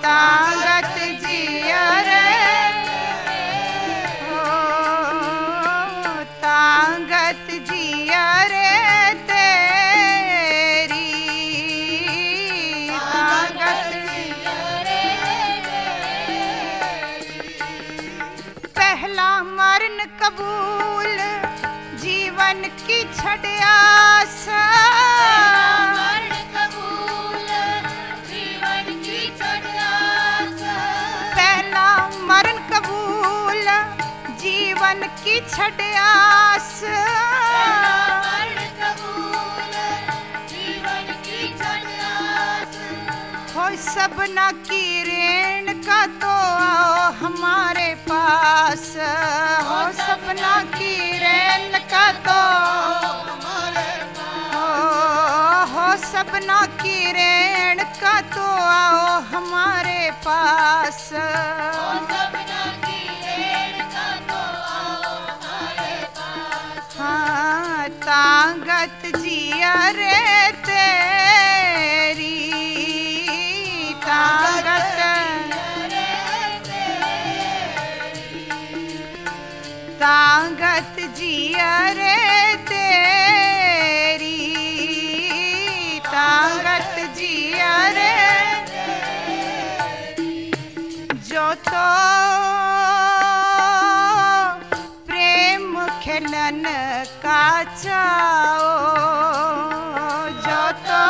तांगत जिया रे ओ तांगत जिया रे तेरी तांगत जिया रे पहला मरण कबूल जीवन की छड़ियास जीवन की छड़ियास हो सबना की ऋण का तो आओ हमारे पास हो सबना की ऋण का तो हो सबना की ऋण का तो आओ हमारे पास तांगत जिया रे तेरी तांगत तांगत जिया रे तेरी तांगत जिया रे जो तो प्रेम खेलन का चाओ जो तो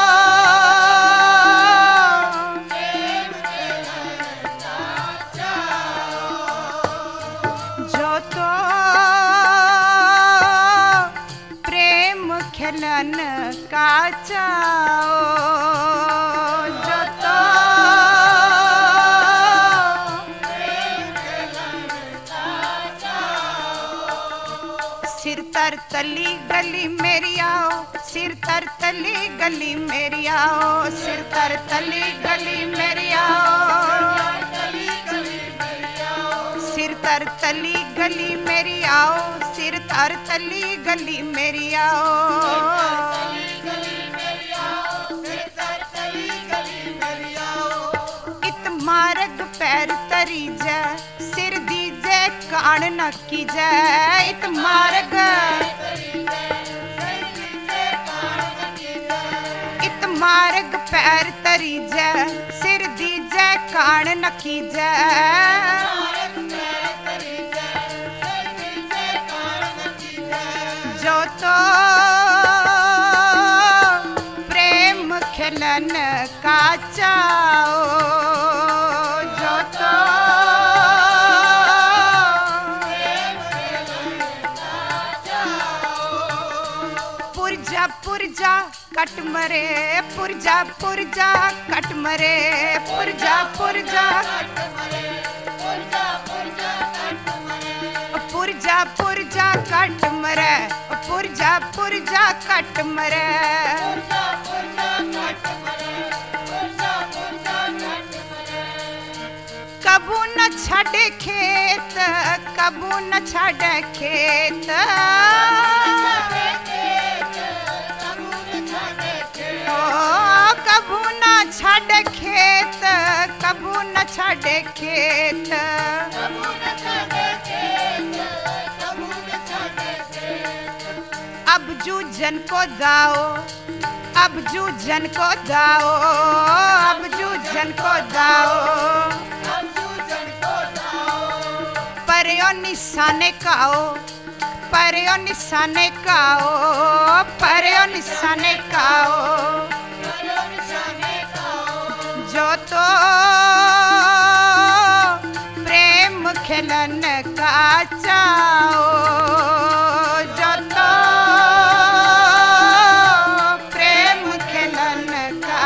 जो तो प्रेम खेलन का चाओ जो तो सिर तर तली गली मेरी आओ सिर तर तली गली मेरी आओ सिर तर तली गली मेरी आओ सिर तर तली गली मेरी आओ सिर तर तली गली मेरी आओ इत मार्ग पैर तरी जै सिर दीजे कान न कीजै इत मार्ग इत मार्ग पैर तरी जै सिर दीजे कान न कीजै जो तो प्रेम खेलन का चाओ जो तो पुरजा कट मरे पुरजा पुरजा कट मरे पुरजा पुरजा पुरजा पुरजा कट मरे पुरजा पुरजा कट मरे कबू न छड़े खेत कबू न छड़े खेत कबू न छड़े खेत कबू न छड़े खेत अब जूझन को दाओ अब जूझन को दाओ अब जूझन को दाओ परयो निशाने काओ परयो निशाने काओ परयो निशाने काओ जो तो प्रेम खेलन का चाओ जो तो प्रेम खेलन का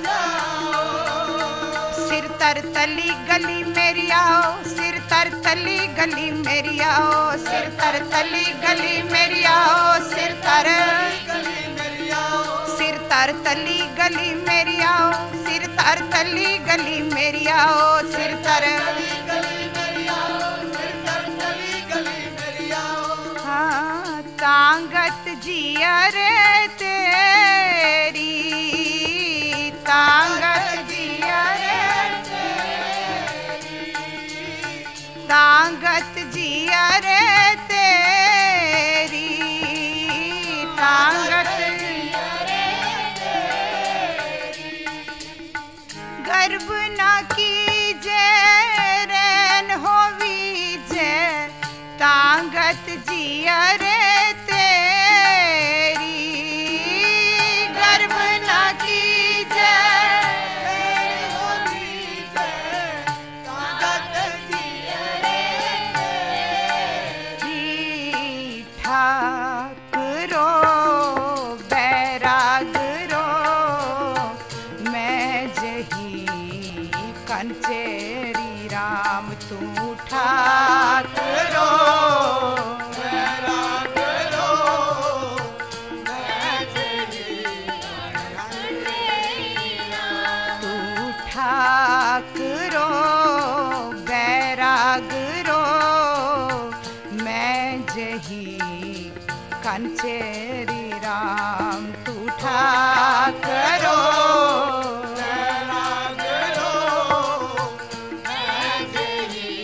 सिर तर तली गली मेरी आओ सिर तर तली गली मेरी आओ सिर तर तली गली मेरी आओ सिर तर तली गली मेरी आओ सिर तर तली गली मेरी आओ सिर तर हाँ तांगत जिया रे तेरी तांगत जिया रे गर्व न कीजे रैन हो वीजे तांगत जिया रे तेरी गर्व न कीजे रैन हो वीजे तांगत जिया रे तेरी ठाकरो बैराग रो मैं जही कंचेरी राम तू ठाकरो बैराग रो मैं जही कंचेरी राम तू ठाकरो बैराग रो मैं जही कंचेरी राम तू ठाकरो बैराग रो मैं जही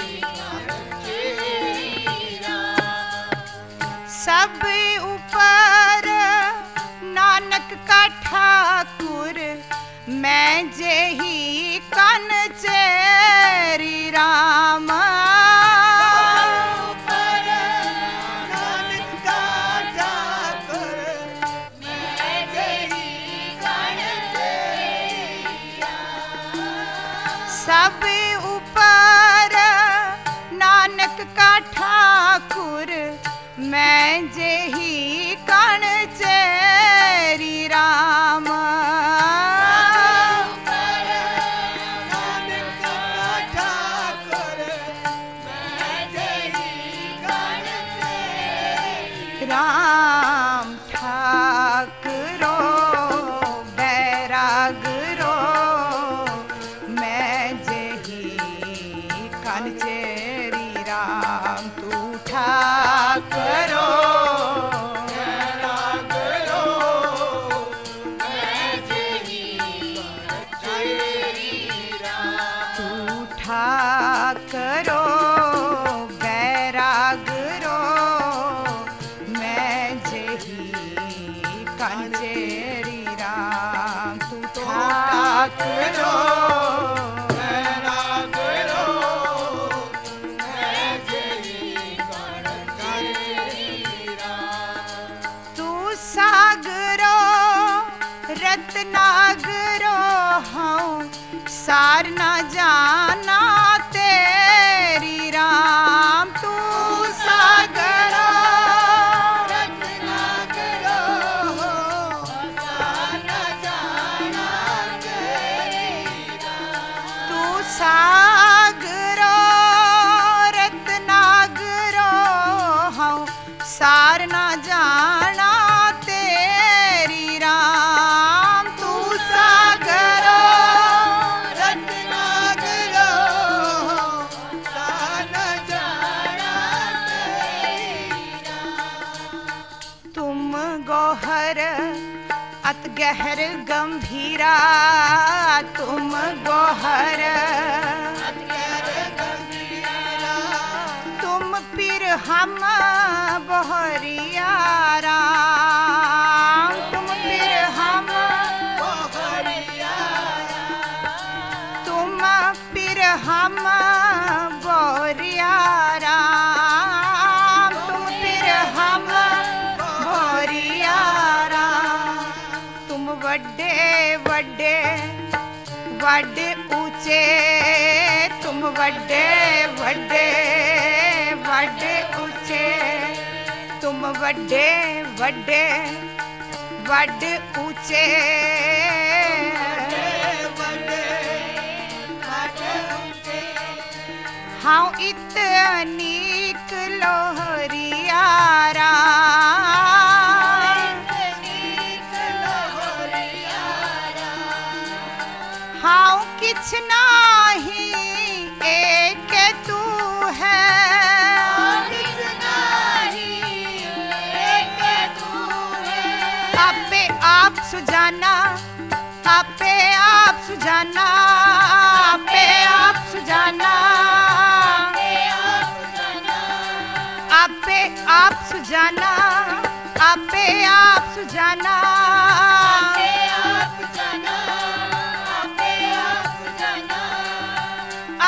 कंचेरी राम सब ऊपर नानक का ठाकुर मैं जही कंचेरी राम सब ऊपर नानक का ठाकुर मैं जही कंचेरी राम राम ठाकरो बैराग रो मैं जही कंचेरी राम तू ठाकरो बैराग रो मैं जही कंचेरी राम तू ठाकरो बैराग रो मैं जही कंचेरी राम तू ठाकरो बैराग रो मैं जही कंचेरी राम तू सागरो रत्नागरो हूँ सार न जाना तेरी राम तू सागरो रत्नाकरो सार न जाना तेरी राम तू सागरो रत्नागरो हूँ सार न जाना तेरी राम तू सागरो रत्नाकरो सार न जाना तेरी राम तुम गौहर अत गहर गंभीरा तुम गौहर तुम पीर हम बहरिया राम तुम पीर हम तुम पीर हम बहरिया राम तुम पीर हम बहरिया राम तुम वड्डे वड्डे वड्डे ऊंचे तुम वड्डे वड्डे वड्डे ऊंचे तुम वड्डे वड्डे वड्डे ऊंचे हाँ इतनीक लोहरिया हाँ किछ नाही एक तू है आपे आप सुजाना आपे आप सुजाना आपे आप सुजाना आपे आप सुजाना आपे आप सुजाना